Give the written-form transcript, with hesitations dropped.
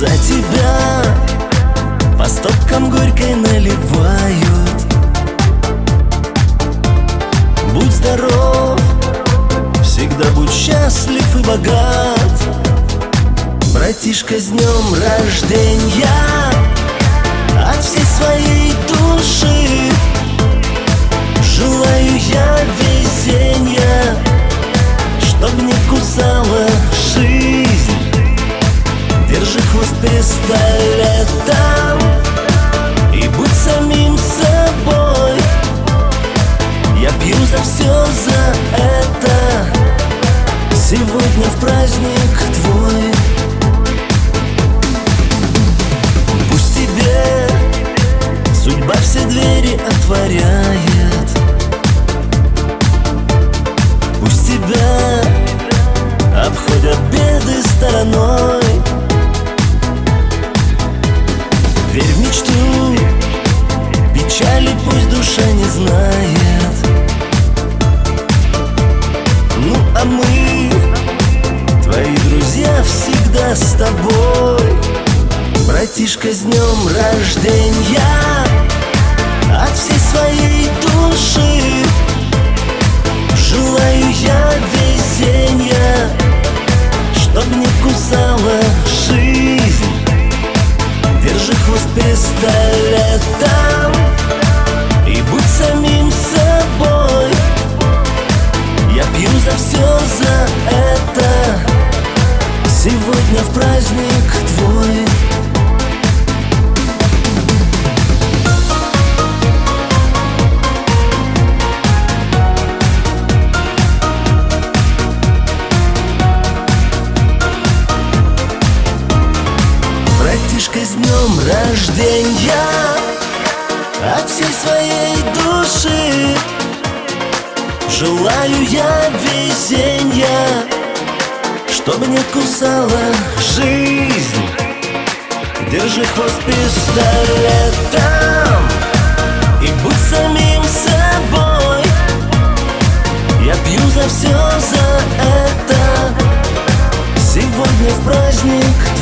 За тебя по стопкам горькой наливают. Будь здоров, всегда будь счастлив и богат. Братишка, с днем рождения от всей своей души. Желаю я везения, чтоб не кусала жизнь. Держи хвост пистолетом и будь самим собой. Я пью за все за это, сегодня в праздник твой. Пусть тебе судьба все двери отворяет. Пусть тебя обходят беды стороной. Верь в мечту, печали пусть душа не знает. Ну а мы, твои друзья, всегда с тобой. Братишка, с днем рождения от всей своей души. Желаю я везения, чтоб не кусала жизнь. Держи хвост пистолетом и будь самим собой. Я пью за все за это, сегодня в праздник твой. Братишка, с днем рождения от всей своей души. Желаю я везения, чтобы не кусала жизнь. Держи хвост пистолетом и будь самим собой. Я пью за все за это, сегодня в праздник